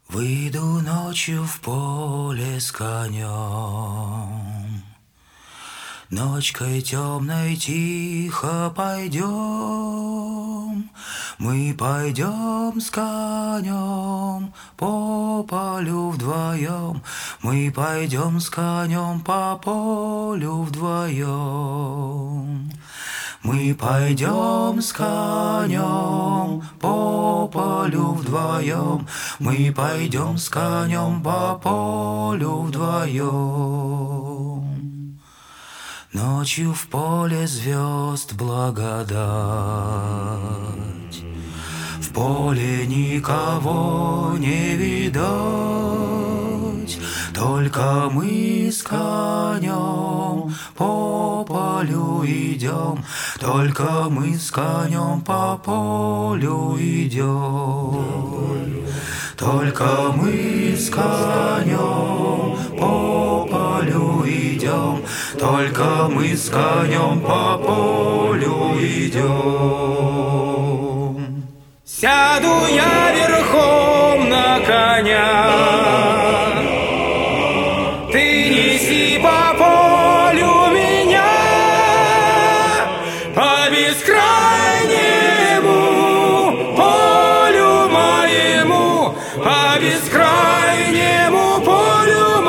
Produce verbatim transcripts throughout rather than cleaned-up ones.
Выйду ночью в поле с конем, ночкой темной тихо пойдем. Мы пойдем с конем по полю вдвоем, мы пойдем с конем по полю вдвоем. Мы пойдем с конем по полю вдвоем, мы пойдем с конем по полю вдвоем. Ночью в поле звезд благодать, в поле никого не видать, только мы с конем по полю идем, только мы с конем по полю идем, только мы с конем по полю идем, только мы с конем по полю идем. Сяду я верхом на коня, ты неси по полю меня, по бескрайнему полю моему, по бескрайнему полю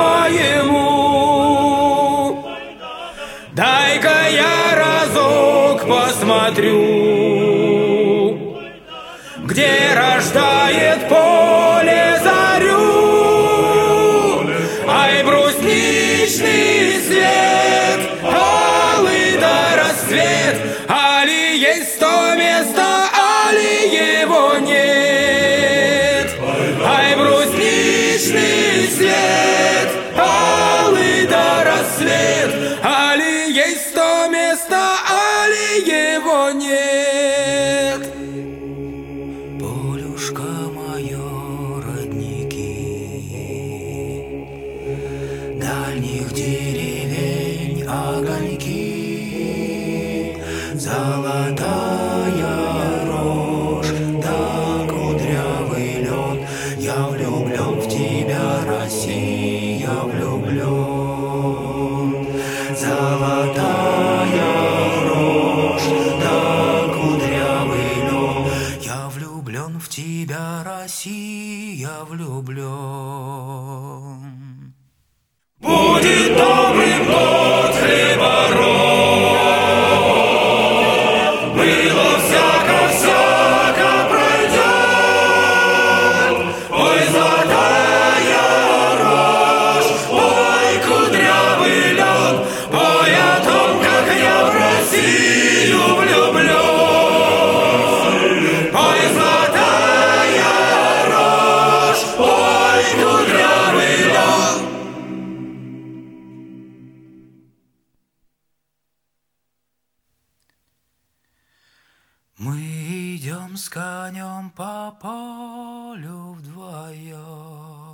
моему. Дай-ка я разок посмотрю, где рождает поле зарю. Ай, брусничный свет, алый да рассвет, али есть то место, али его нет. Ай, брусничный свет, алый да рассвет, али есть то место, али его нет. Полюшка мое, родники, дальних деревень огоньки, золотая рожь да кудрявый лед. Я влюблен в тебя, Россия, влюблен. Золотая рожь да кудрявый лед. Я влюблен в тебя, Россия, влюблен. Будет добрым год хлебород, было всяко-всяко пройдет. Ой, золотая рожь, ой, кудрявый лед, пой о том, как я в Россию влюблен. Ой, золотая рожь, ой, кудрявый лед. Мы идем с конем по полю вдвоем.